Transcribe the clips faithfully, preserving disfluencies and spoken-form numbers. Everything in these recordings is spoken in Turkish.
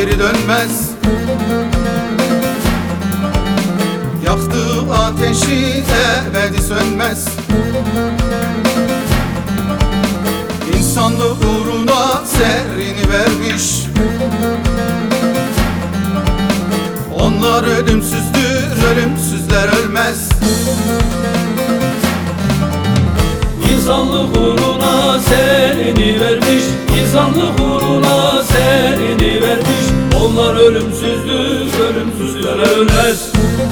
geri dönmez. Yaktığı ateşi ebedi sönmez. İnsanlık uğruna serrini vermiş. Onlar ölümsüzdür, ölümsüzler ölmez. İnsanlık uğruna serini vermiş, insanlık uğruna serini vermiş. Onlar ölümsüzdür, ölümsüzler ölmez.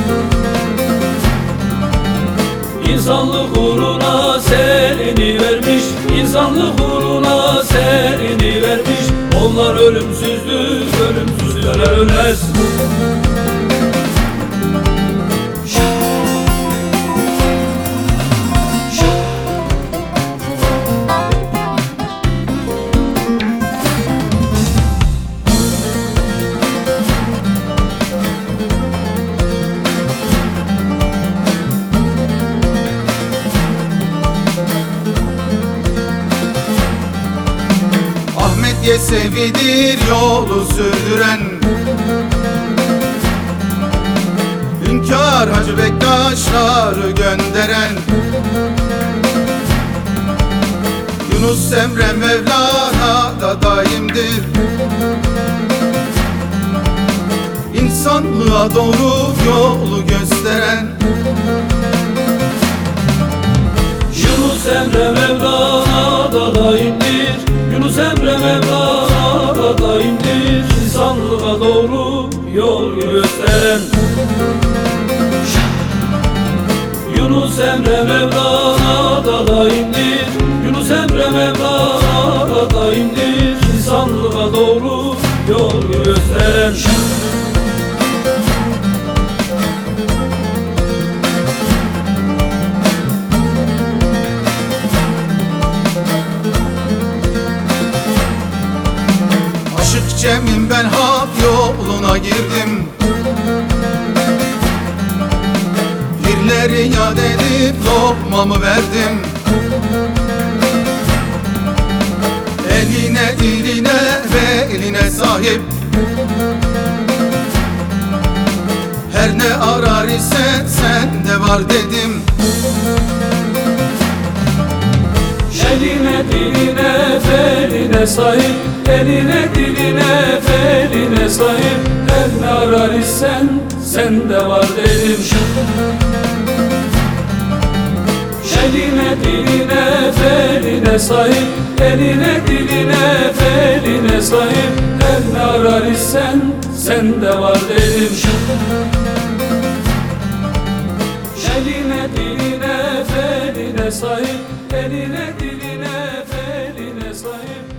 İnsanlık uğruna serini vermiş, insanlık uğruna serini vermiş. Onlar ölümsüzdür, ölümsüzler ölmez. Yesevidir yolu sürdüren, Hünkâr Hacı Bektaşları gönderen, Yunus Emre Mevlana da daimdir. İnsanlığa doğru yolu gösteren, Yunus Emre Mevlana da daimdir. Yunus Emre Mevlana da daimdir. İnsanlığa doğru yol gösteren, Yunus Emre Mevlana da daimdir. Yunus Emre Mevlana da daimdir. İnsanlığa doğru yol gösteren. Cem'im ben hak yoluna girdim. Pirleri yad edip lokmamı verdim. Eline, diline ve eline sahip. Her ne arar ise sende var dedim. Eline, diline, feline sahip. Eline, diline, feline sahip. Her ne arar isen sende var dedim. Eline, diline, feline sahip. Eline, diline, feline sahip. Her ne arar isen sende var dedim. Eline, diline, feline sahip. Eline, diline, feline sahip.